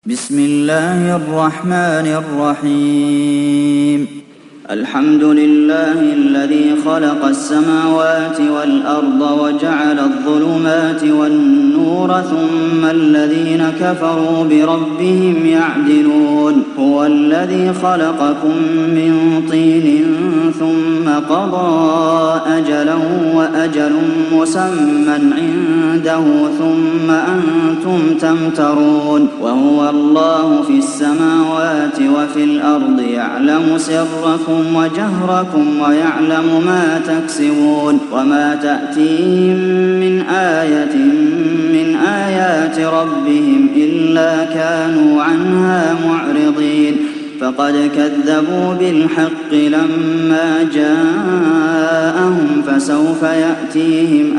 بسم الله الرحمن الرحيم الحمد لله الذي خلق السماوات والأرض وجعل الظلمات والنور ثم الذين كفروا بربهم يعدلون هو الذي خلقكم من طين ثم قضى أجلا وأجل مسمى عنده ثم أنتم تمترون وهو الله في السماوات وفي الأرض يعلم سركم وجهركم ويعلم ما تكسبون وما تأتيهم من آية من آيات ربهم إلا كانوا عنها معرضين فقد كذبوا بالحق لما جاءهم فسوف يأتيهم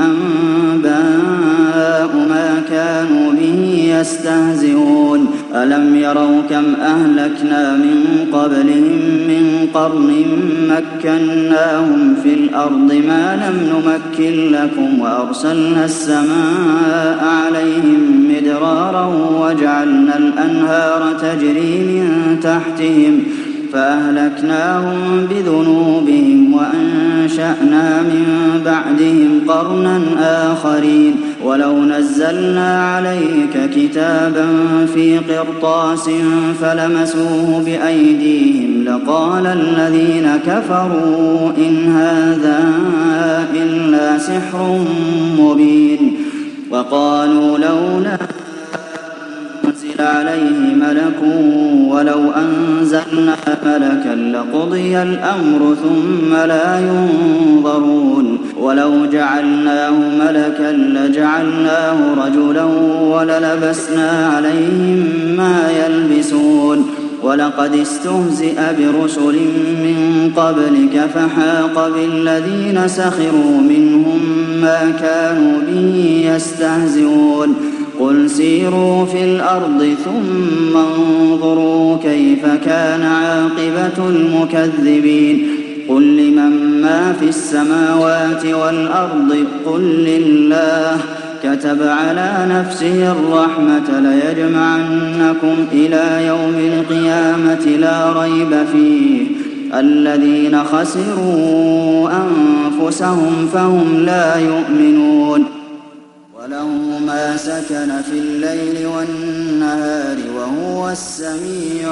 أنباء ما كانوا به يستهزئون ألم يروا كم أهلكنا من قبلهم من قرن مكناهم في الأرض ما لم نمكن لكم وأرسلنا السماء عليهم مدرارا وجعلنا الأنهار تجري من تحتهم فأهلكناهم بذنوبهم وأنشأنا من بعدهم قرنا آخرين ولو نزلنا عليك كتابا في قرطاس فلمسوه بأيديهم لقال الذين كفروا إن هذا إلا سحر مبين وقالوا لولا أنزل عليه ملك ولو أنزلنا ملكا لقضي الأمر ثم لا ينظرون ولو جعلناه ملكا لجعلناه رجلا وللبسنا عليهم ما يلبسون ولقد استهزئ برسل من قبلك فحاق بالذين سخروا منهم ما كانوا به يستهزئون قل سيروا في الأرض ثم انظروا كيف كان عاقبة المكذبين قل لمن ما في السماوات والأرض قل لله كتب على نفسه الرحمة ليجمعنكم إلى يوم القيامة لا ريب فيه الذين خسروا أنفسهم فهم لا يؤمنون وله ما سكن في الليل والنهار وهو السميع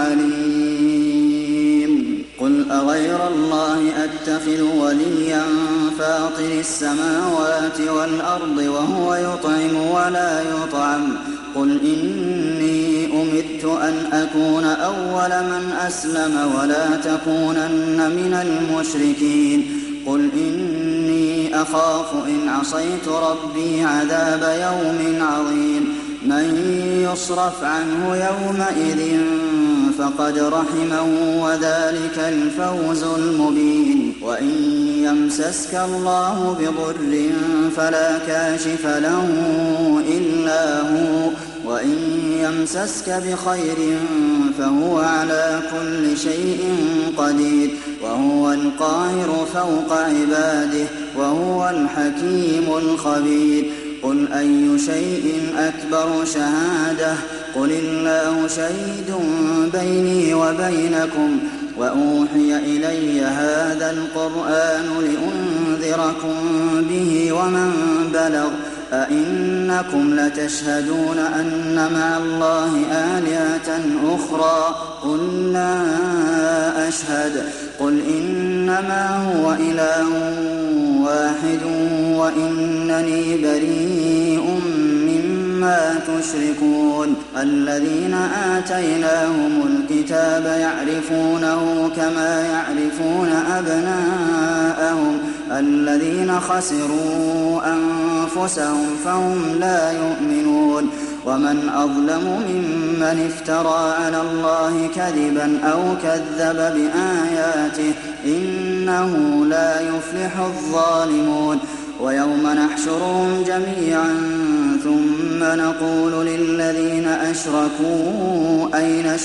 العليم قل أغير الله أتخذ وليا فاطر السماوات والأرض وهو يطعم ولا يطعم قل إني أمرت أن أكون أول من أسلم ولا تكونن من المشركين قل إني أخاف إن عصيت ربي عذاب يوم عظيم من يصرف عنه يومئذ فقد رحمه وذلك الفوز المبين وإن يمسسك الله بضر فلا كاشف له إلا هو وإن يمسسك بخير فهو على كل شيء قدير وهو القاهر فوق عباده وهو الحكيم الخبير قل أي شيء أكبر شهادة قل الله شهيد بيني وبينكم وأوحي إلي هذا القرآن لأنذركم به ومن بلغ أئنكم لتشهدون أن مع الله آلهة أخرى قل لا أشهد قل إنما هو إله واحد وإنني بريء مما تشركون الذين آتيناهم الكتاب يعرفونه كما يعرفون أبناءهم الذين خسروا أنفسهم فهم لا يؤمنون ومن أظلم ممن افترى على الله كذبا أو كذب بآياته إنه لا يفلح الظالمون ويوم نحشرهم جميعا ثم نقول للذين أشركوا أين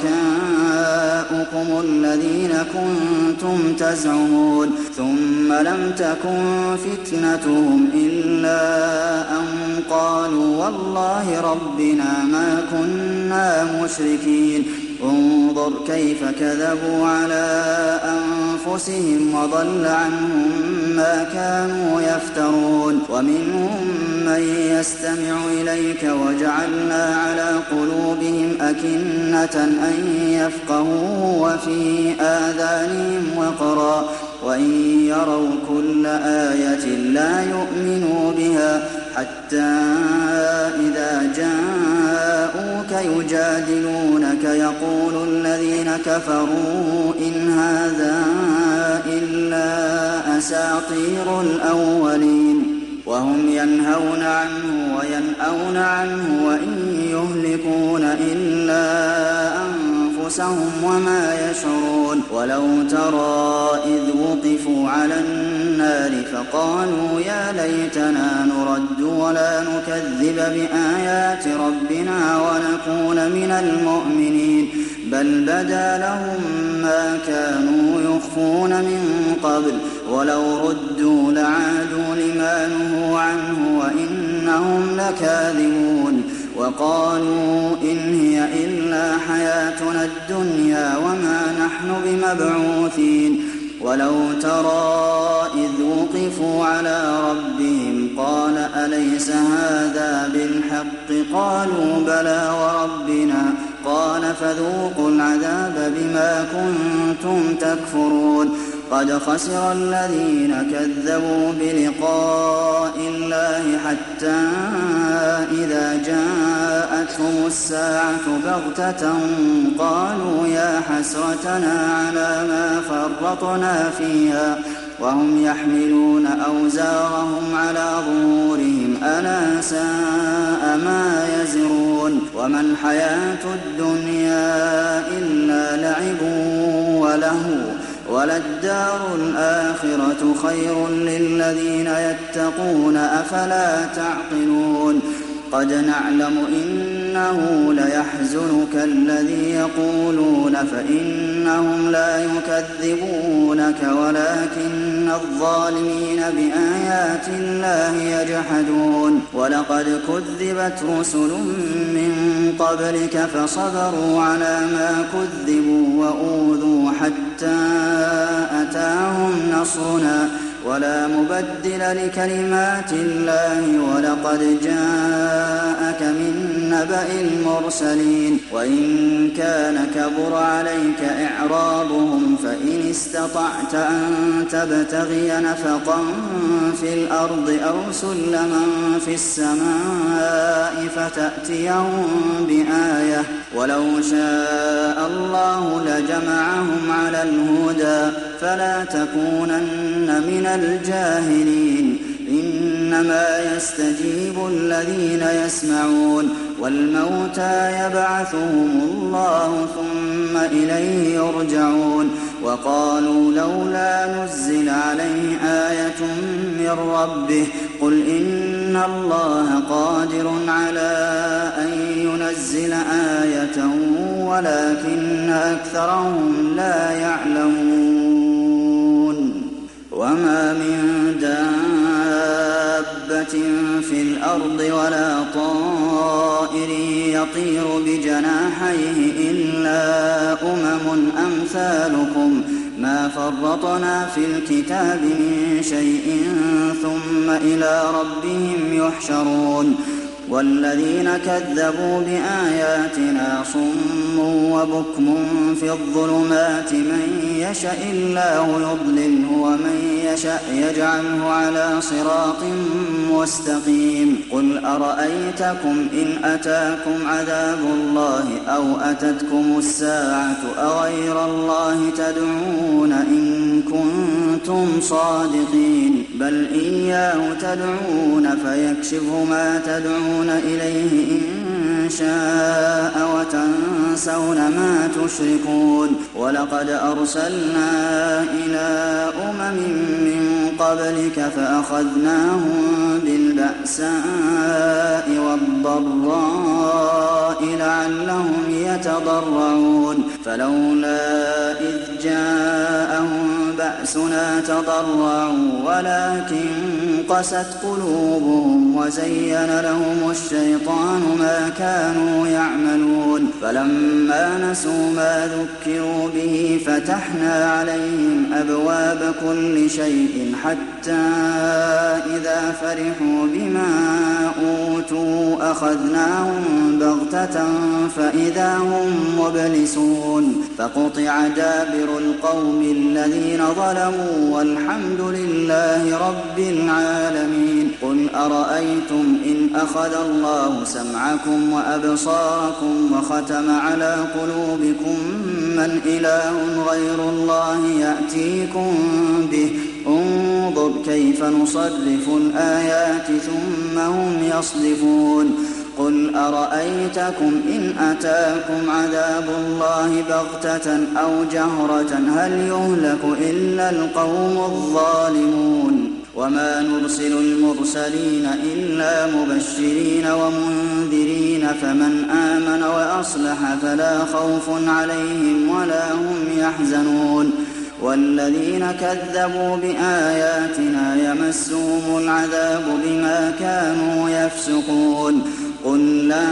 شركاؤكم الذين كنتم تزعمون ثم لم تكن فتنتهم إلا أن قالوا والله ربنا ما كنا مشركين انظر كيف كذبوا على أنفسهم وضل عنهم ما كانوا يفترون ومنهم من يستمع إليك وجعلنا على قلوبهم أكنة أن يفقهوا وفي آذانهم وقرا وإن يروا كل آية لا يؤمنوا بها حتى إذا جاءوك يجادلونك يقول الذين كفروا إن هذا إلا أساطير الأولين وهم ينهون عنه وينأون عنه وإن يهلكون إلا أنفسهم وما يشعرون ولو ترى إذ وقفوا على النار فقالوا يا ليتنا نرد ولا نكذب بآيات ربنا ونكون من المؤمنين بل بدا لهم ما كانوا يخفون من قبل ولو ردوا لعادوا لما نهوا عنه وإنهم لكاذبون وقالوا إن هي إلا حياتنا الدنيا وما نحن بمبعوثين ولو ترى إذ وقفوا على ربهم قال أليس هذا بالحق قالوا بلى وربنا قال فذوقوا العذاب بما كنتم تكفرون قد خسر الذين كذبوا بلقاء الله حتى إذا جاءتهم الساعة بغتة قالوا يا حسرتنا على ما فرطنا فيها وهم يحملون أوزارهم على ظهورهم ألا ساء ما يزرون وما الحياة الدنيا إلا لعب ولهو وللدار الآخرة خير للذين يتقون أفلا تعقلون قد نعلم إنه ليحزنك الذي يقولون فإنهم لا يكذبونك ولكن الظالمين بآيات الله يجحدون ولقد كذبت رسل من قبلك فصبروا على ما كذبوا وأوذوا حتى أتاهم نصرنا ولا مبدل لكلمات الله ولقد جاءك من نبأ المرسلين وإن كان كبر عليك إعراضهم فإن استطعت أن تبتغي نفقا في الأرض أو سلما في السماء فتأتيهم بآية ولو شاء الله لجمعهم على الهدى فلا تكونن من الجاهلين إنما يستجيب الذين يسمعون والموتى يبعثهم الله ثم إليه يرجعون وقالوا لولا نزل عليه آية من ربه قل إن الله قادر على أن ينزل آية ولكن أكثرهم لا يعلمون وما من دابة في الأرض ولا طائر يطير بجناحيه إلا أمثالكم ما فرطنا في الكتاب من شيء ثم إلى ربهم يحشرون والذين كذبوا بآياتنا صم وبكم في الظلمات من يشاء الله يضلله ومن يشاء يجعله على صراط مستقيم قل أرأيتكم إن أتاكم عذاب الله أو أتتكم الساعة أغير الله تدعون إن كنتم صادقين بل إياه تدعون فيكشف ما تدعون إليه إن شاء تنسون ما تشركون ولقد أرسلنا إلى أمم من قبلك فأخذناهم بالبأساء والضراء لعلهم يتضرعون فلولا إذ جاءهم بأسنا تضرعوا ولكن قست قلوبهم وزين لهم الشيطان ما كانوا يعملون فلما نسوا ما ذكروا به فتحنا عليهم أبواب كل شيء حتى إذا فرحوا بما أوتوا أخذناهم بغتة فإذا هم مبلسون فقطع دابر القوم الذين ظلموا والحمد لله رب العالمين قل أرأيتم إن أخذ الله سمعكم وأبصاركم وختم على قلوبكم من إله غير الله يأتيكم به انظر كيف نصرف الآيات ثم هم يصدفون قل أرأيتكم إن أتاكم عذاب الله بغتة أو جهرة هل يهلك إلا القوم الظالمون وما نرسل المرسلين إلا مبشرين ومنذرين فمن آمن وأصلح فلا خوف عليهم ولا هم يحزنون والذين كذبوا بآياتنا يمسهم العذاب بما كانوا يفسقون قل لا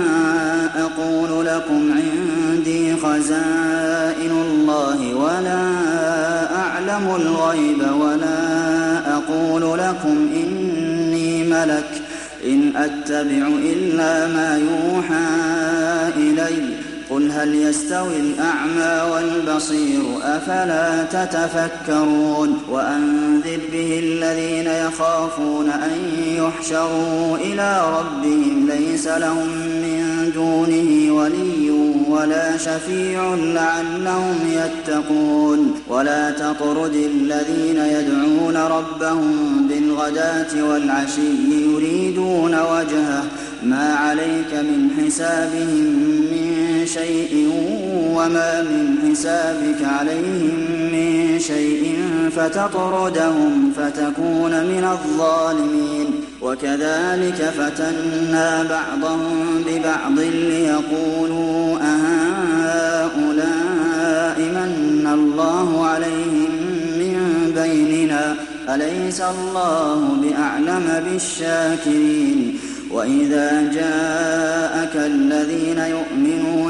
أقول لكم عندي خزائن الله ولا أعلم الغيب ولا أقول لكم إني ملك إن أتبع إلا ما يوحى إلي قل هل يستوي الأعمى والبصير أفلا تتفكرون وأنذر به الذين يخافون أن يحشروا إلى ربهم ليس لهم من دونه ولي ولا شفيع لعلهم يتقون ولا تطرد الذين يدعون ربهم بالغداة والعشي يريدون وجهه ما عليك من حسابهم من شيء وما من حسابك عليهم من شيء فتطردهم فتكون من الظالمين وكذلك فتنا بعضهم ببعض ليقولوا أهؤلاء من الله عليهم من بيننا أليس الله بأعلم بالشاكرين وإذا جاءك الذين يؤمنون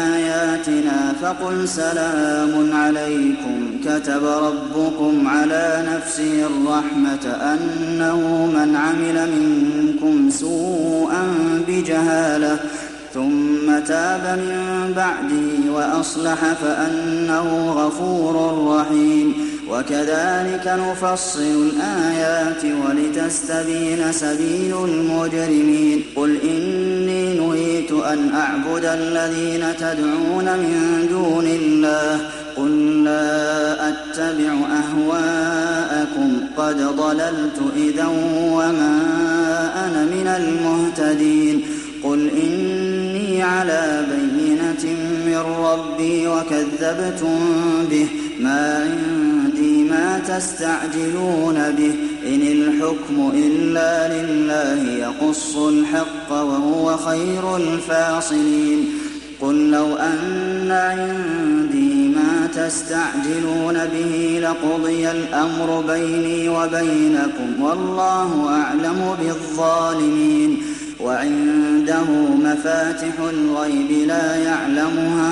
بآياتنا فقل سلام عليكم كتب ربكم على نفسه الرحمة أنه من عمل منكم سوءا بجهالة ثم تاب من بعده وأصلح فأنه غفور رحيم وكذلك نفصل الآيات ولتستبين سبيل المجرمين قل إني نهيت أن أعبد الذين تدعون من دون الله قل لا أتبع أهواءكم قد ضللت إذا وما أنا من المهتدين قل إني على بينة من ربي وكذبتم به ما عندي ما تستعجلون به إن الحكم إلا لله يقص الحق وهو خير الفاصلين قل لو أن عندي ما تستعجلون به لقضي الأمر بيني وبينكم والله أعلم بالظالمين وعنده مفاتح الغيب لا يعلمها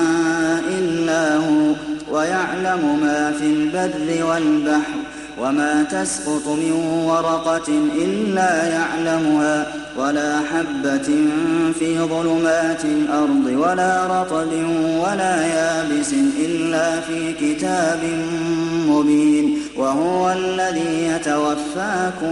إلا هو ويعلم ما في البر والبحر وما تسقط من ورقة إلا يعلمها ولا حبة في ظلمات الأرض ولا رطب ولا يابس إلا في كتاب مبين وهو الذي يتوفاكم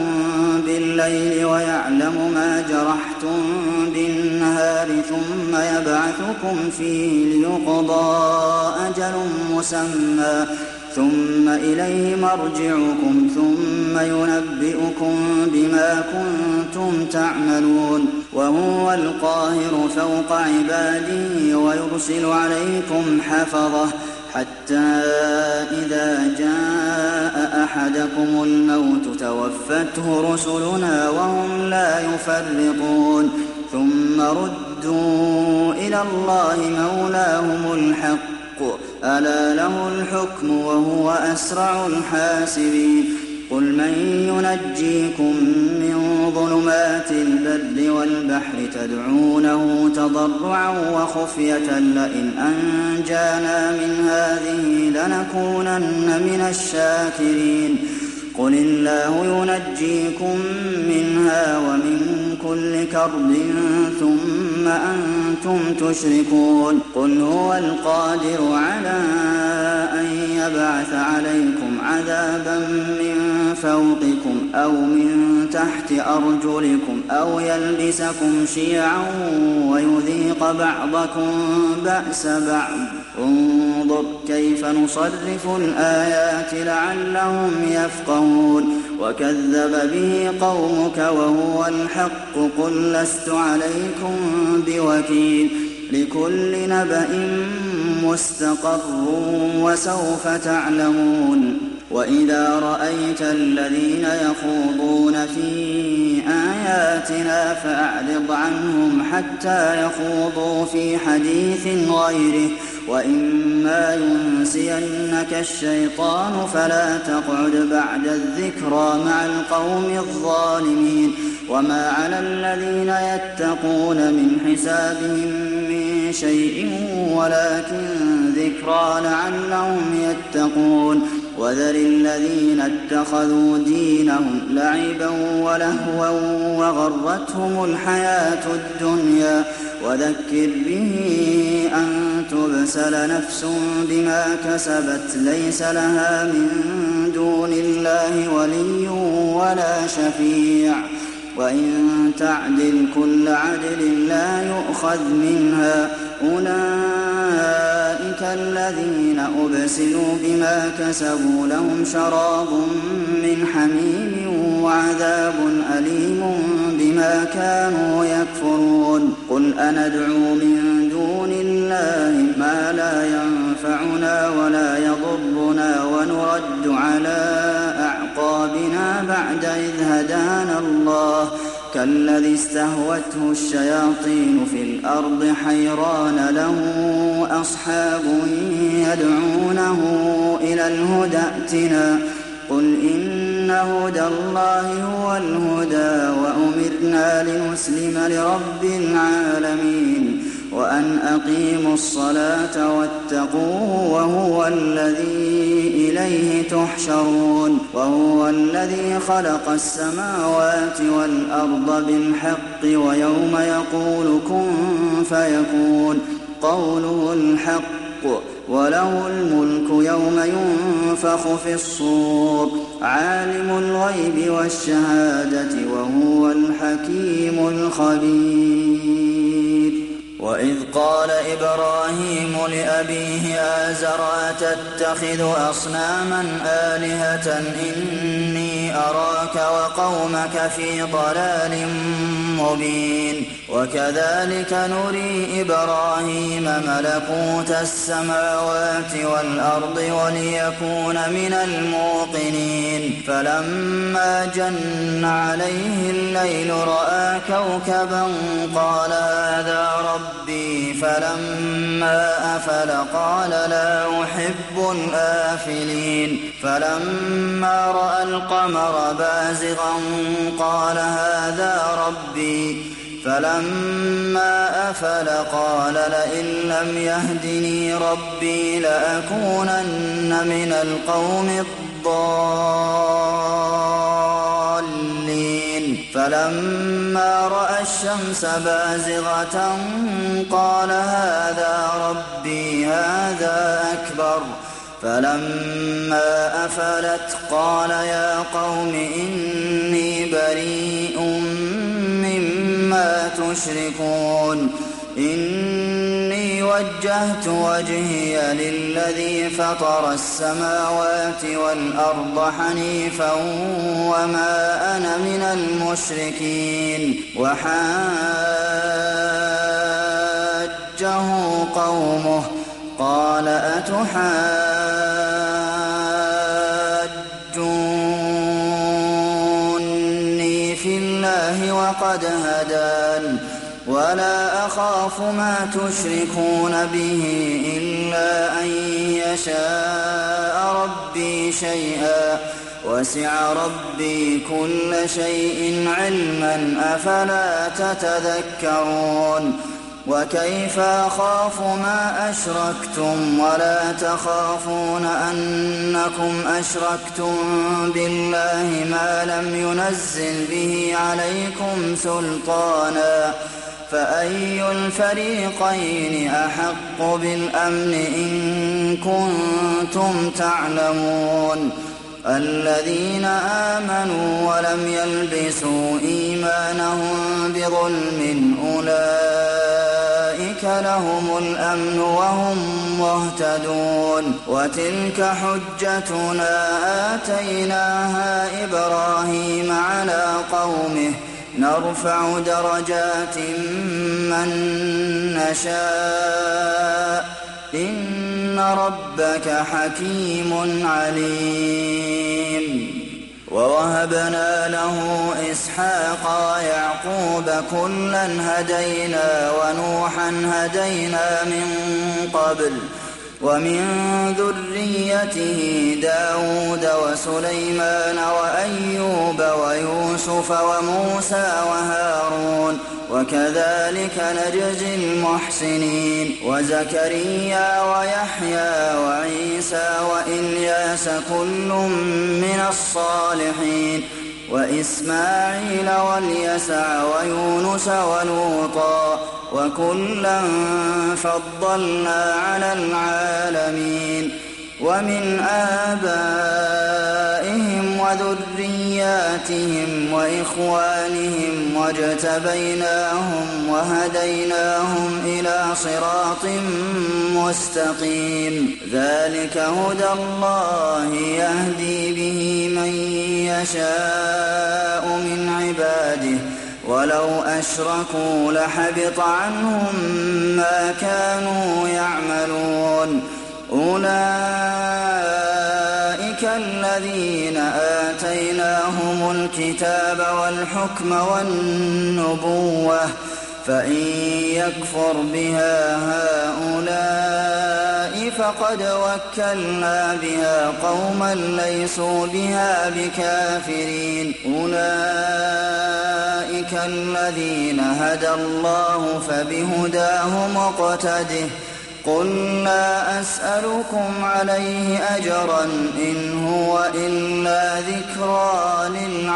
بالليل ويعلم ما جرحتم بالنهار ثم يبعثكم فيه ليقضى أجل مسمى ثم إليه مرجعكم ثم ينبئكم بما كنتم تعملون وهو القاهر فوق عباده ويرسل عليكم حفظة حتى إذا جاء أحدكم الموت توفته رسلنا وهم لا يفرطون ثم ردوا إلى الله مولاهم الحق ألا له الحكم وهو أسرع الحاسبين قل من ينجيكم من ظلمات البر والبحر تدعونه تضرعا وخفية لئن أنجانا من هذه لنكونن من الشاكرين قل الله ينجيكم منها ومن كل كرب ثم أنتم تشركون قل هو القادر على أن يبعث عليكم عذابا من فوقكم أو من تحت أرجلكم أو يلبسكم شيعا ويذيق بعضكم بأس بعض انظر كيف نصرف الآيات لعلهم يفقهون وكذب به قومك وهو الحق قل لست عليكم بوكيل لكل نبأ مستقر وسوف تعلمون وإذا رأيت الذين يخوضون في آياتنا فأعرض عنهم حتى يخوضوا في حديث غيره وإما ينسينك الشيطان فلا تقعد بعد الذكرى مع القوم الظالمين وما على الذين يتقون من حسابهم من شيء ولكن ذكرى لعلهم يتقون وذر الذين اتخذوا دينهم لعبا ولهوا وغرتهم الحياة الدنيا وذكر به أن تبسل نفس بما كسبت ليس لها من دون الله ولي ولا شفيع وإن تعدل كل عدل لا يؤخذ منها أولئك الذين أبسلوا بما كسبوا لهم شراب من حميم وعذاب أليم بما كانوا يكفرون قل أندعو من دون الله ما لا ينفعنا ولا يضرنا ونرد على أعقابنا بعد إذ هدانا الله كالذي استهوته الشياطين في الأرض حيران له أصحاب يدعونه إلى الهدى ائتنا قل إن هدى الله هو الهدى وأمرنا لنسلم لرب العالمين وأن أقيموا الصلاة واتقوه وهو الذي إليه تحشرون وهو الذي خلق السماوات والأرض بالحق ويوم يقول كن فيكون قوله الحق وله الملك يوم ينفخ في الصور عالم الغيب والشهادة وهو الحكيم الخبير وإذ قال إبراهيم لأبيه آزر أتتخذ أصناما آلهة إني أراك وقومك في ضلال مبين وكذلك نري إبراهيم ملكوت السماوات والأرض وليكون من الموقنين فلما جن عليه الليل رأى كوكبا قال هذا ربي فلما أفل قال لا أحب الآفلين فلما رأى القمر بازغا قال هذا ربي فلما أفل قال لئن لم يهدني ربي لأكونن من القوم الضالين فلما رأى الشمس بازغة قال هذا ربي هذا أكبر فلما أفلت قال يا قوم إني بريء مما تشركون إني وجهت وجهي للذي فطر السماوات والأرض حنيفا وما أنا من المشركين وحاجه قومه قال أتحاجوني في الله وقد هدان ولا أخاف ما تشركون به إلا أن يشاء ربي شيئا وسع ربي كل شيء علما أفلا تتذكرون وكيف أخاف ما أشركتم ولا تخافون أنكم أشركتم بالله ما لم ينزل به عليكم سلطانا فأي الفريقين أحق بالأمن إن كنتم تعلمون الذين آمنوا ولم يلبسوا إيمانهم بظلم أولئك لهم الأمن وهم مهتدون وتلك حجتنا آتيناها إبراهيم على قومه نرفع درجات من نشاء إن ربك حكيم عليم ووهبنا له إسحاق ويعقوب كلا هدينا ونوحا هدينا من قبل ومن ذريته داود وسليمان وأيوب ويوسف وموسى وهارون وكذلك نجزي المحسنين وزكريا ويحيى وعيسى وإلياس كل من الصالحين وإسماعيل واليسع ويونس ولوطا وكلا فضلنا على العالمين ومن آبائهم وذرياتهم وإخوانهم واجتبيناهم وهديناهم إلى صراط مستقيم ذلك هدى الله يهدي به من يشاء من عباده ولو أشركوا لحبط عنهم ما كانوا يعملون أولئك الذين آتيناهم الكتاب والحكم والنبوة فإن يكفر بها هؤلاء فقد وكلنا بها قوما ليسوا بها بكافرين أولئك الذين هدى الله فبهداه مقتده قل لا أسألكم عليه أجرا إن هو إلا ذكرى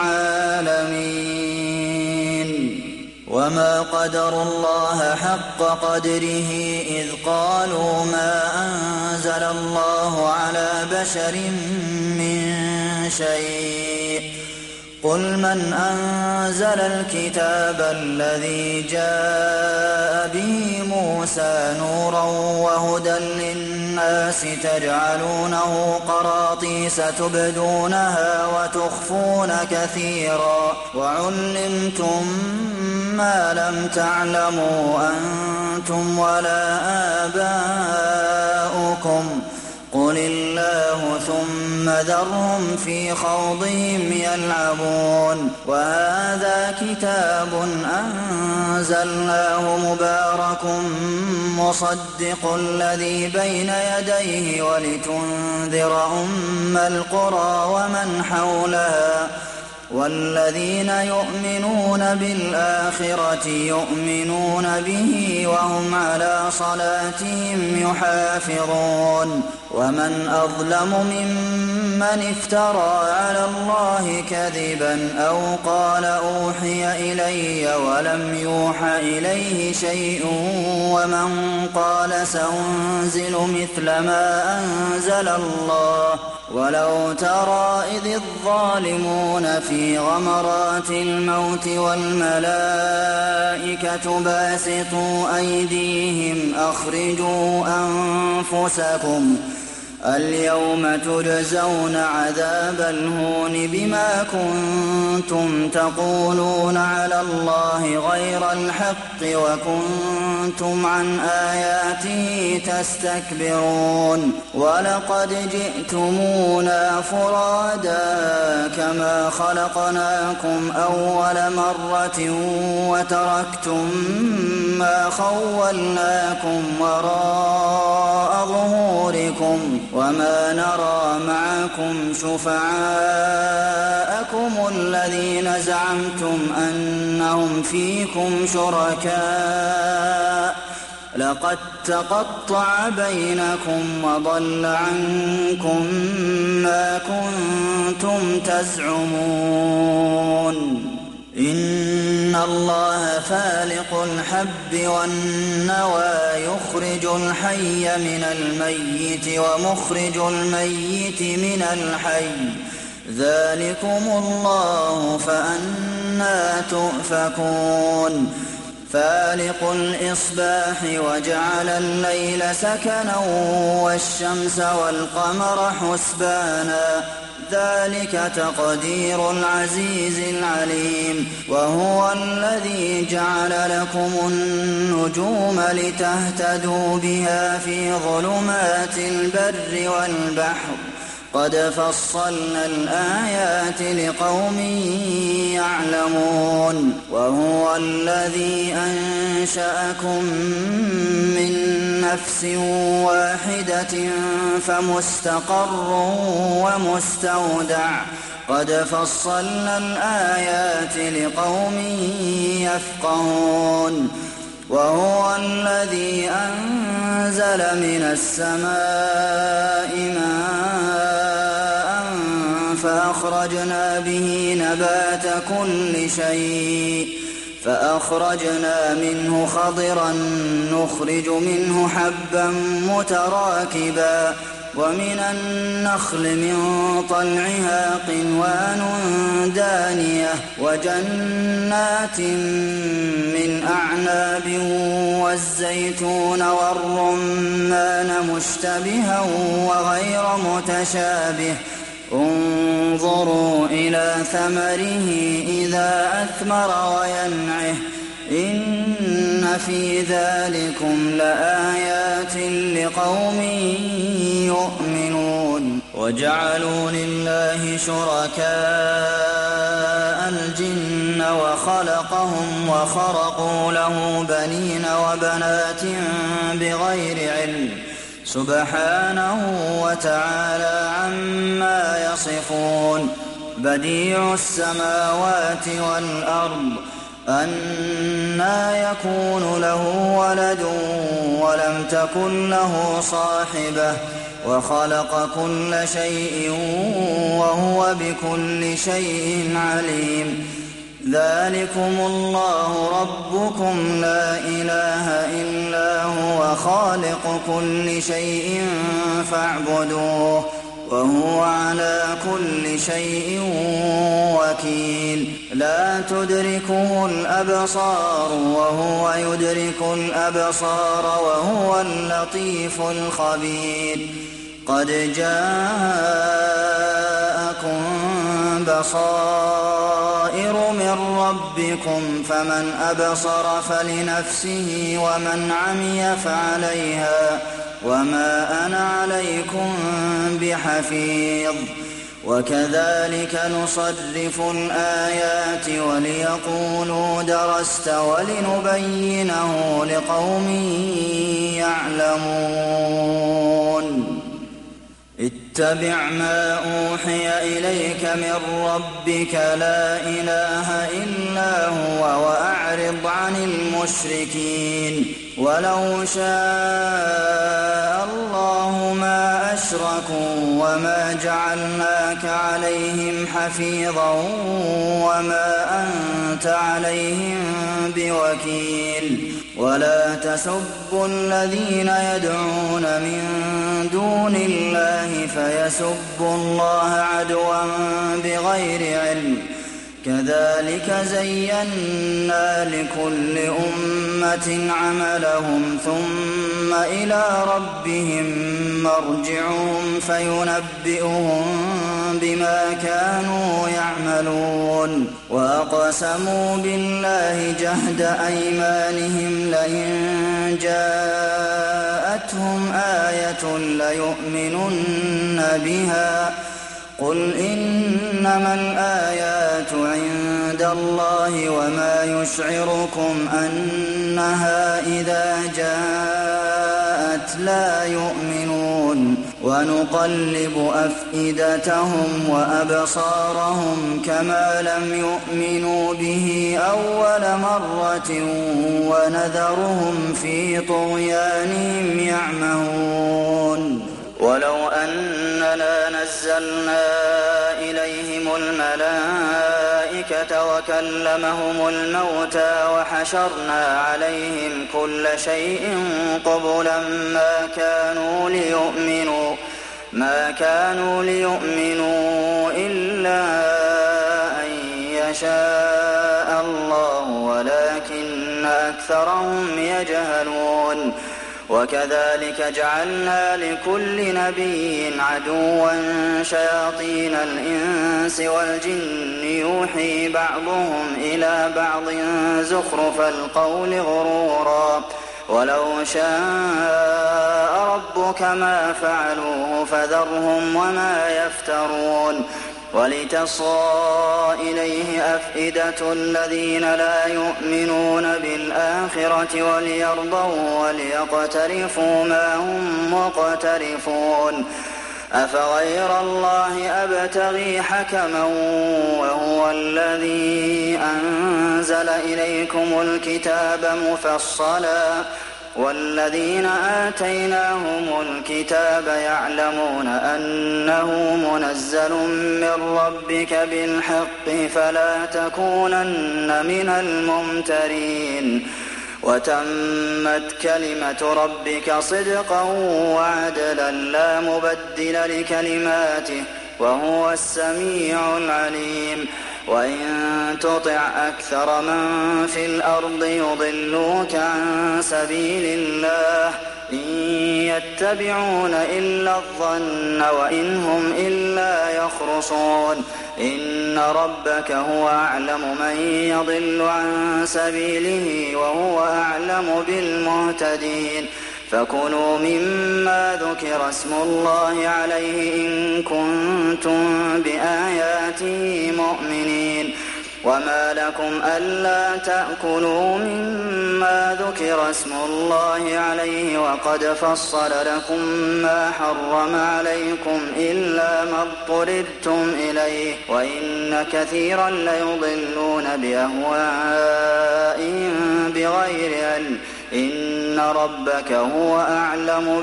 للعالمين وما قدروا الله حق قدره إذ قالوا ما أنزل الله على بشر من شيء قل من أنزل الكتاب الذي جاء به موسى نورا وهدى للناس تجعلونه قراطيس تبدونها وتخفون كثيرا وعلمتم ما لم تعلموا أنتم ولا آباؤكم قل الله ثم ذرهم في خوضهم يلعبون وهذا كتاب أنزلناه مبارك مصدق الذي بين يديه ولتنذر أم القرى ومن حولها والذين يؤمنون بالآخرة يؤمنون به وهم على صلاتهم يحافظون ومن أظلم ممن افترى على الله كذبا أو قال أوحي إلي ولم يوح إليه شيء ومن قال سأنزل مثل ما أنزل الله ولو ترى إذ الظالمون في غمرات الموت والملائكة باسطوا أيديهم أخرجوا أنفسكم اليوم تجزون عذاب الهون بما كنتم تقولون على الله غير الحق وكنتم عن آياته تستكبرون ولقد جئتمونا فرادا كما خلقناكم أول مرة وتركتم ما خولناكم وراء ظهوركم وما نرى معكم شفعاءكم الذين زعمتم أنهم فيكم شركاء لقد تقطع بينكم وضل عنكم ما كنتم تزعمون إن الله فالق الحب والنوى يخرج الحي من الميت ومخرج الميت من الحي ذلكم الله فأنى تؤفكون فالق الإصباح وجعل الليل سكنا والشمس والقمر حسبانا ذلك تقدير العزيز العليم وهو الذي جعل لكم النجوم لتهتدوا بها في ظلمات البر والبحر قد فصلنا الآيات لقوم يعلمون وهو الذي أنشأكم من نفس واحدة فمستقر ومستودع قد فصلنا الآيات لقوم يفقهون وهو الذي أنزل من السماء ماء فأخرجنا به نبات كل شيء فأخرجنا منه خضرا نخرج منه حبا متراكبا ومن النخل من طلعها قنوان دانية وجنات من أعناب والزيتون والرمان مشتبها وغير متشابه انظروا إلى ثمره إذا أثمر وينعه إن في ذلكم لآيات لقوم يؤمنون وجعلوا لله شركاء الجن وخلقهم وخرقوا له بنين وبنات بغير علم سبحانه وتعالى عما يصفون بديع السماوات والأرض أنى يكون له ولد ولم تكن له صاحبة وخلق كل شيء وهو بكل شيء عليم ذلكم الله ربكم لا إله إلا هو خالق كل شيء فاعبدوه وهو على كل شيء وكيل لا تدركه الأبصار وهو يدرك الأبصار وهو اللطيف الخبير قد جاءكم بصائر من ربكم فمن أبصر فلنفسه ومن عمي فعليها وما أنا عليكم بحفيظ وكذلك نصرف الآيات وليقولوا درست ولنبينه لقوم يعلمون اتبع ما أوحي إليك من ربك لا إله إلا هو وأعرض عن المشركين ولو شاء الله ما أشركوا وما جعلناك عليهم حفيظا وما أنت عليهم بوكيل ولا تسبوا الذين يدعون من دون الله فيسبوا الله عدوا بغير علم كذلك زينا لكل أمة عملهم ثم إلى ربهم مرجعهم فينبئهم بما كانوا يعملون وأقسموا بالله جهد أيمانهم لئن جاءتهم آية ليؤمنن بها قل إنما الآيات عند الله وما يشعركم أنها إذا جاءت لا يؤمنون ونقلب أفئدتهم وأبصارهم كما لم يؤمنوا به أول مرة ونذرهم في طغيانهم يعمهون ولو أننا نزلنا إليهم الملائكة وكلمهم الموتى وحشرنا عليهم كل شيء قبلا ما كانوا ليؤمنوا إلا أن يشاء الله ولكن أكثرهم يجهلون وكذلك جعلنا لكل نبي عدوا شياطين الإنس والجن يوحي بعضهم إلى بعض زخرف القول غرورا ولو شاء ربك ما فعلوه فذرهم وما يفترون ولتصغى إليه أفئدة الذين لا يؤمنون بالآخرة وليرضوا وليقترفوا ما هم مقترفون أفغير الله أبتغي حكما وهو الذي أنزل إليكم الكتاب مفصلا والذين آتيناهم الكتاب يعلمون أنه منزل من ربك بالحق فلا تكونن من الممترين وتمت كلمة ربك صدقا وعدلا لا مبدل لكلماته وهو السميع العليم وإن تطع أكثر من في الأرض يضلوك عن سبيل الله إن يتبعون إلا الظن وإن هم إلا يخرصون إن ربك هو أعلم من يضل عن سبيله وهو أعلم بالمهتدين فكلوا مما ذكر اسم الله عليه إن كنتم بآياته مؤمنين وما لكم ألا تأكلوا مما ذكر اسم الله عليه وقد فصل لكم ما حرم عليكم إلا ما اضطررتم إليه وإن كثيرا ليضلون بأهوائهم بغير علم إن ربك هو أعلم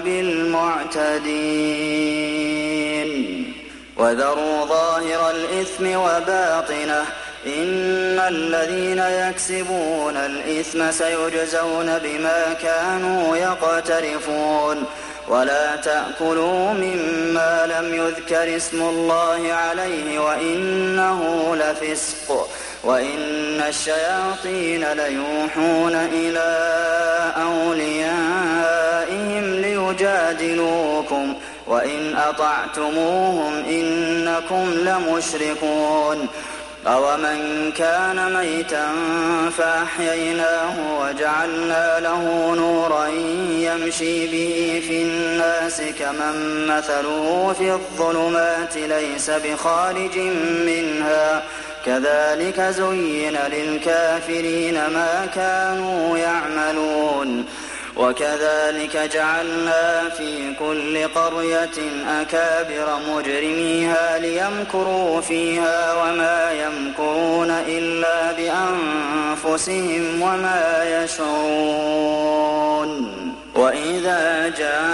بالمعتدين وذروا ظاهر الإثم وباطنه إن الذين يكسبون الإثم سيجزون بما كانوا يقترفون ولا تأكلوا مما لم يذكر اسم الله عليه وإنه لفسق وإن الشياطين ليوحون إلى أوليائهم ليجادلوكم وإن أطعتموهم إنكم لمشركون أومن كان ميتا فأحييناه وجعلنا له نورا يمشي به في الناس كمن مثله في الظلمات ليس بخارج منها كذلك زين للكافرين ما كانوا يعملون وكذلك جعلنا في كل قرية أكابر مجرميها ليمكروا فيها وما يمكرون إلا بأنفسهم وما يشعرون وإذا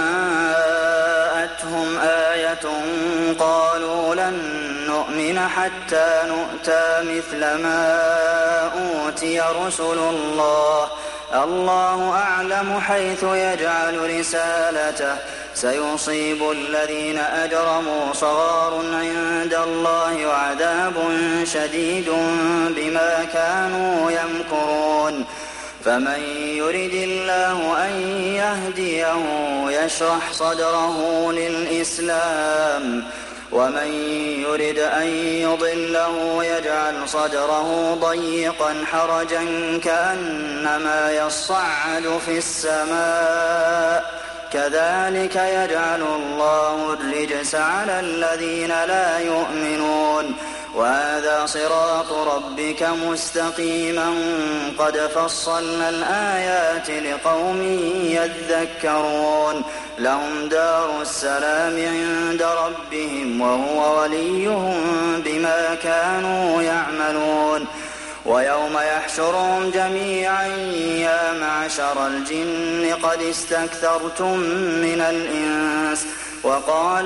جاءتهم آية قالوا لن نؤمن حتى نؤتى مثل ما أوتي رسل الله الله أعلم حيث يجعل رسالته سيصيب الذين أجرموا صغار عند الله وعذاب شديد بما كانوا يمكرون فمن يرد الله أن يهديه يشرح صدره للإسلام ومن يرد أن يضله يجعل صدره ضيقا حرجا كأنما يصعد في السماء كذلك يجعل الله الرجس على الذين لا يؤمنون وهذا صراط ربك مستقيما قد فصلنا الآيات لقوم يذكرون لهم دار السلام عند ربهم وهو وليهم بما كانوا يعملون ويوم يحشرهم جميعا يا معشر الجن قد استكثرتم من الإنس وقال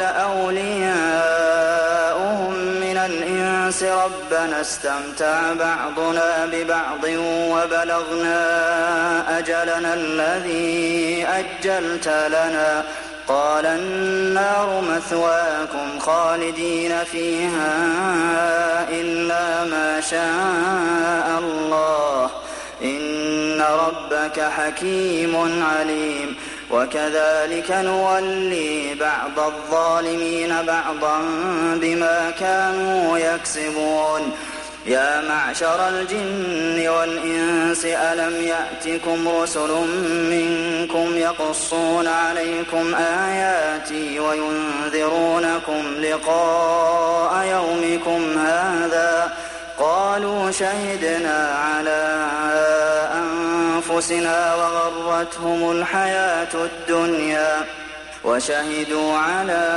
أولياؤهم من الإنس ربنا استمتع بعضنا ببعض وبلغنا أجلنا الذي أجلت لنا قال النار مثواكم خالدين فيها إلا ما شاء الله إن ربك حكيم عليم وكذلك نولي بعض الظالمين بعضا بما كانوا يكسبون يا معشر الجن والإنس ألم يأتكم رسل منكم يقصون عليكم آياتي وينذرونكم لقاء يومكم هذا قالوا شهدنا على أنفسنا وغرتهم الحياة الدنيا وشهدوا على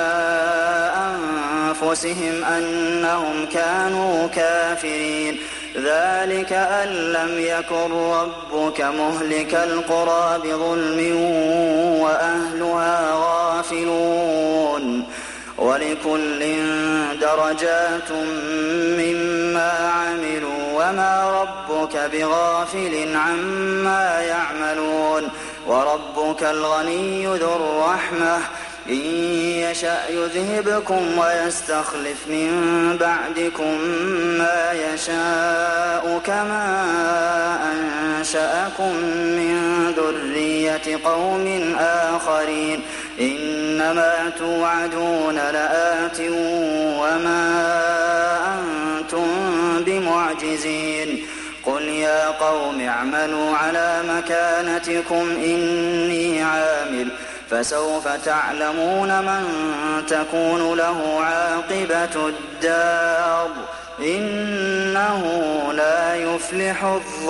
أنفسهم أنهم كانوا كافرين ذلك أن لم يكن ربك مهلك القرى بظلم وأهلها غافلون ولكل درجات مما عملوا وما ربك بغافل عما يعملون وربك الغني ذو الرحمة إن يشأ يذهبكم ويستخلف من بعدكم ما يشاء كما أنشأكم من ذرية قوم آخرين إنما توعدون لآت وما أنتم بمعجزين قل يا قوم اعملوا على مكانتكم إني عامل فسوف تعلمون من تكون له عاقبة الدار إنه لا يفلح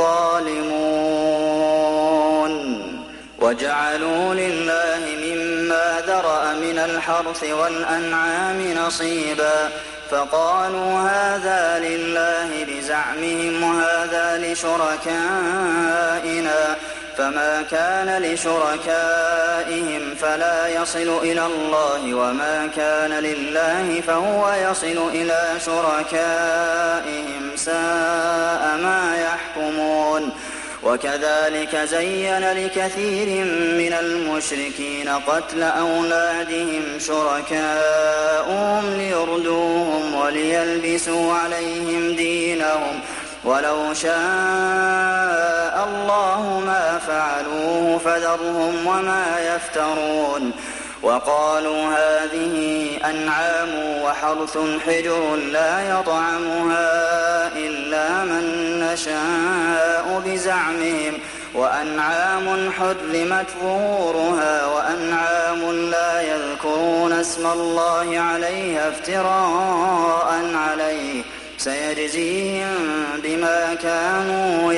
الظالمون وجعلوا لله مما ذرأ من الحرث والأنعام نصيبا فقالوا هذا لله بزعمهم وهذا لشركائنا فما كان لشركائهم فلا يصل إلى الله وما كان لله فهو يصل إلى شركائهم ساء ما يحكمون وكذلك زين لكثير من المشركين قتل أولادهم شركاؤهم ليردوهم وليلبسوا عليهم دينهم ولو شاء الله ما فعلوه فذرهم وما يفترون وقالوا هذه أنعام وحرث حجر لا يطعمها إلا من نشاء بزعمهم وأنعام حرمت ظهورها وأنعام لا يذكرون اسم الله عليها افتراء عليه سيجزيهم بما كانوا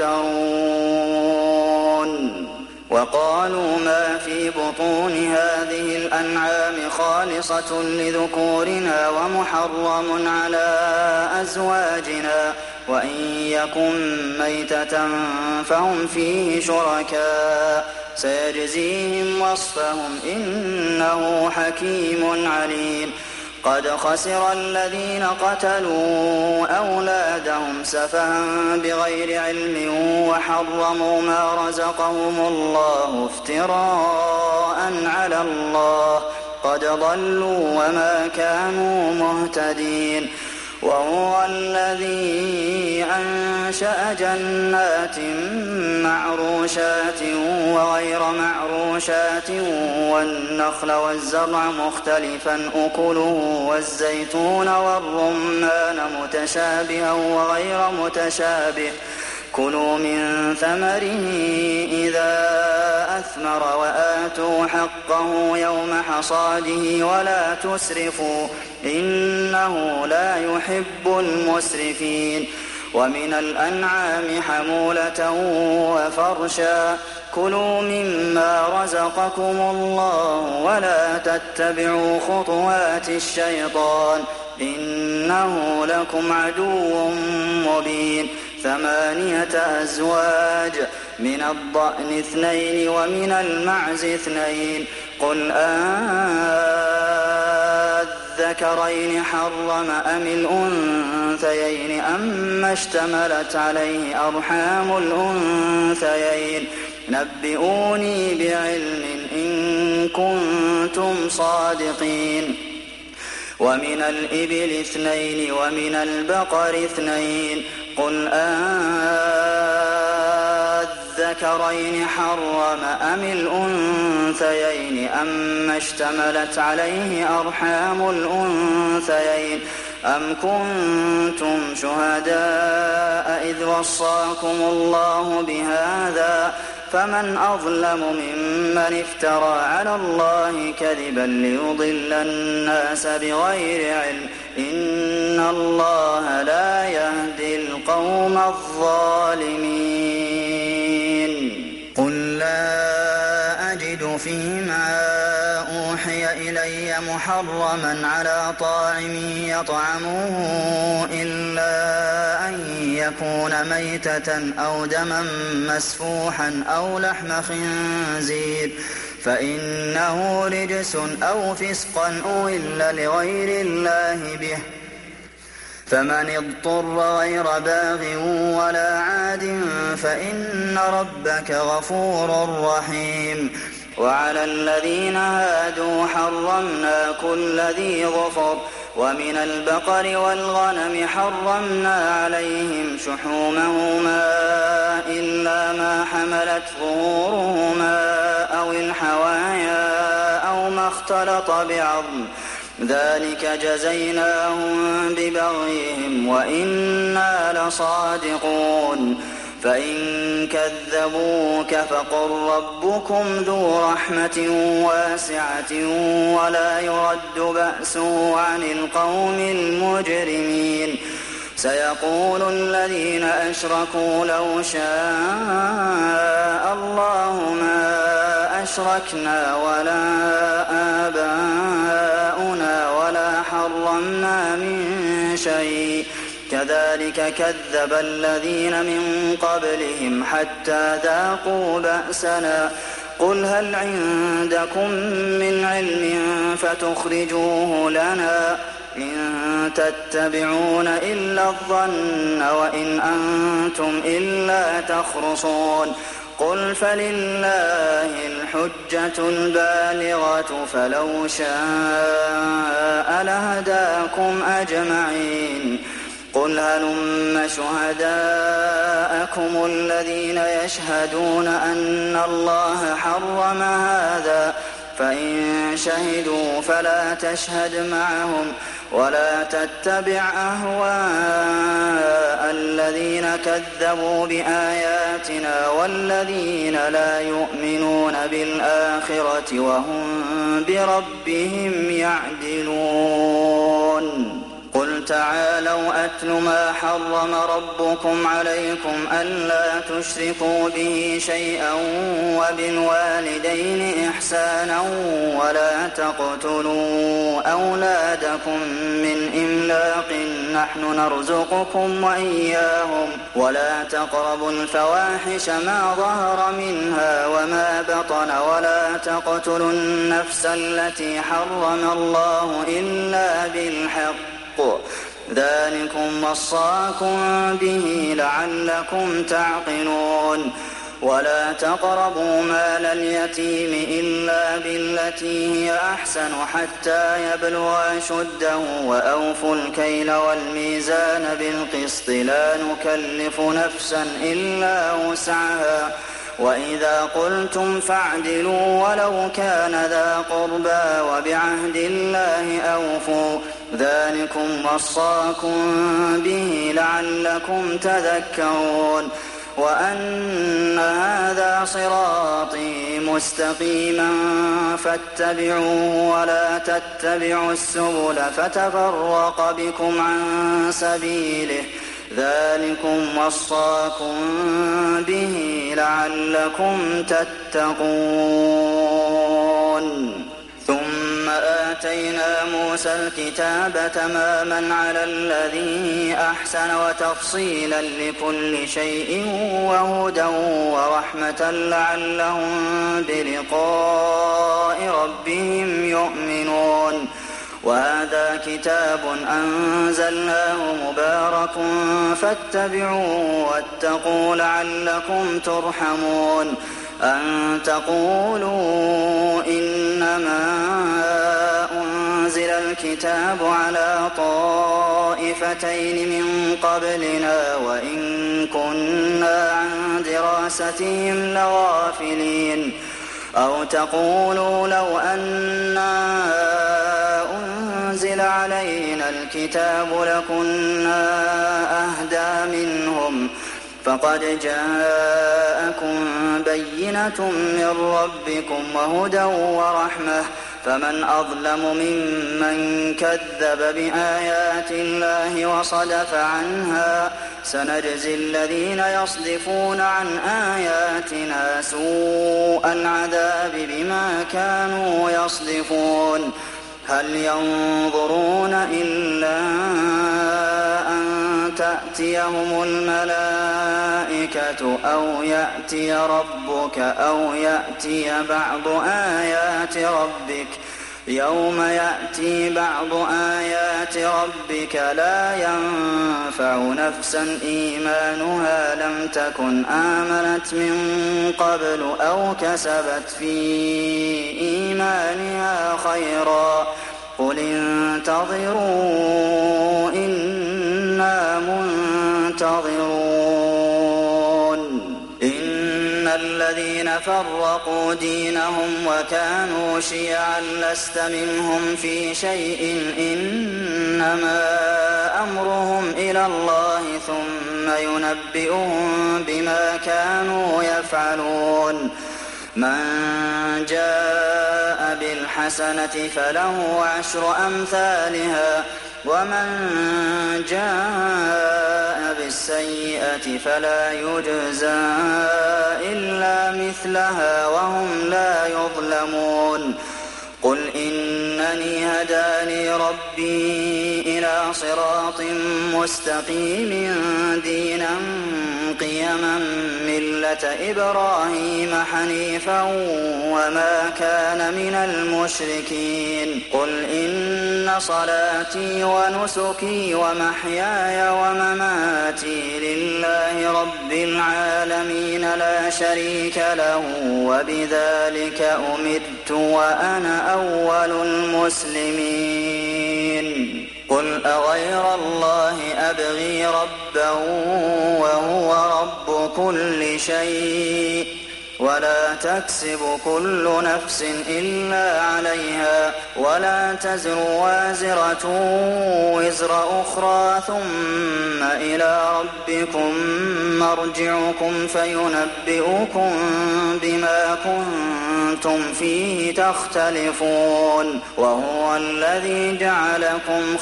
يفترون وقالوا ما في بطون هذه الأنعام خالصة لذكورنا ومحرم على أزواجنا وإن يكن ميتة فهم فيه شركاء سيجزيهم وصفهم إنه حكيم عليم قد خسر الذين قتلوا أولادهم سفها بغير علم وحرموا ما رزقهم الله افتراء على الله قد ضلوا وما كانوا مهتدين وهو الذي أنشأ جنات معروشات وغير معروشات والنخل والزرع مختلفا أكله والزيتون والرمان متشابها وغير متشابه كلوا من ثمره إذا أثمر وآتوا حقه يوم حصاده ولا تسرفوا إنه لا يحب المسرفين ومن الأنعام حمولة وفرشا كلوا مما رزقكم الله ولا تتبعوا خطوات الشيطان إنه لكم عدو مبين 8 أزواج من الضأن 2 ومن المعز 2 قل أذكرين حرم أم الأنثيين أما اشتملت عليه أرحام الأنثيين نبئوني بعلم إن كنتم صادقين ومن الإبل 2 ومن البقر 2 قل أذكرين حرم أم الأنثيين أما اشتملت عليه أرحام الأنثيين أم كنتم شهداء إذ وصاكم الله بهذا فمن أظلم ممن افترى على الله كذبا ليضل الناس بغير علم إن الله لا يهدي القوم الظالمين قل لا أجد فيما أوحي إلي محرما على طاعم يطعمه إلا أن يكون ميتة أو دما مسفوحا أو لحم خنزير فإنه رجس أو فسقا أهل لغير الله به فمن اضطر غير باغ ولا عاد فإن ربك غفور رحيم وعلى الذين هادوا حرمنا كل ذي ظفر ومن البقر والغنم حرمنا عليهم شحومهما إلا ما حملت ظهورهما أو الحوايا أو ما اختلط بعظم ذلك جزيناهم ببغيهم وإنا لصادقون فإن كذبوك فقل ربكم ذو رحمة واسعة ولا يرد بأسه عن القوم المجرمين سيقول الذين أشركوا لو شاء الله ما أشركنا ولا آباؤنا ولا حرمنا من شيء كذلك كذب الذين من قبلهم حتى ذاقوا بأسنا قل هل عندكم من علم فتخرجوه لنا إن تتبعون إلا الظن وإن أنتم إلا تخرصون قل فلله الحجة البالغة فلو شاء لهداكم أجمعين قل هلم شهداءكم الذين يشهدون أن الله حرم هذا فإن شهدوا فلا تشهد معهم ولا تتبع أهواء الذين كذبوا بآياتنا والذين لا يؤمنون بالآخرة وهم بربهم يعدلون قل قل تعالوا أتل ما حرم ربكم عليكم ألا تشركوا به شيئا وبالوالدين إحسانا ولا تقتلوا أولادكم من إملاق نحن نرزقكم وإياهم ولا تقربوا الفواحش ما ظهر منها وما بطن ولا تقتلوا النفس التي حرم الله إلا بالحق ذلكم وصاكم به لعلكم تعقلون ولا تقربوا مال اليتيم إلا بالتي هي أحسن حتى يبلغ أشده وأوفوا الكيل والميزان بالقسط لا نكلف نفسا إلا وسعها وإذا قلتم فاعدلوا ولو كان ذا قربى وبعهد الله أوفوا ذلكم وصاكم به لعلكم تذكرون وأن هذا صراطي مستقيما فاتبعوه ولا تتبعوا السبل فتفرق بكم عن سبيله ذلكم وصاكم به لعلكم تتقون ثم آتينا موسى الكتاب تماما على الذي أحسن وتفصيلا لكل شيء وهدى ورحمة لعلهم بلقاء ربهم يؤمنون وهذا كتاب أنزلناه مبارك فاتبعوه واتقوا لعلكم ترحمون أن تقولوا إنما أنزل الكتاب على طائفتين من قبلنا وإن كنا عن دراستهم لغافلين أو تقولوا لو أنا أنزل علينا الكتاب لكنا أهدى منهم فقد جاءكم بينة من ربكم وهدى ورحمة فمن أظلم ممن كذب بآيات الله وصدف عنها سنجزي الذين يصدفون عن آياتنا سوء العذاب بما كانوا يصدفون هل ينظرون إلا أن تأتيهم الملائكة أو يأتي ربك أو يأتي بعض آيات ربك يوم يأتي بعض آيات ربك لا ينفع نفسا إيمانها لم تكن آمنت من قبل أو كسبت في إيمانها خيرا قل انتظروا إنا منتظرون إن الذين فرقوا دينهم وكانوا شيعا لست منهم في شيء إنما أمرهم إلى الله ثم ينبئهم بما كانوا يفعلون من جاء بالحسنة فله عشر أمثالها ومن جاء بالسيئة فلا يجزى إلا مثلها وهم لا يظلمون قل إنني هداني ربي إلى صراط مستقيم دينا قيما ملة إبراهيم حنيفا وما كان من المشركين قل إن صلاتي ونسكي ومحياي ومماتي لله رب العالمين لا شريك له وبذلك أمرت وأنا أول المسلمين قل أغير الله أبغي ربا وهو رب كل شيء ولا تكسب كل نفس إلا عليها ولا تزر وازرة وزر أخرى ثم إلى ربكم مرجعكم فينبئكم بما كنتم كنتم فيه تختلفون وهو الذي جعلكم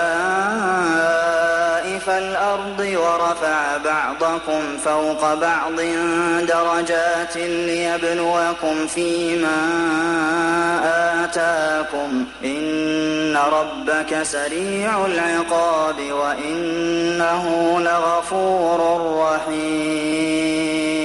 خلائف الأرض ورفع بعضكم فوق بعض درجات ليبلوكم فيما آتاكم إن ربك سريع العقاب وإنه لغفور رحيم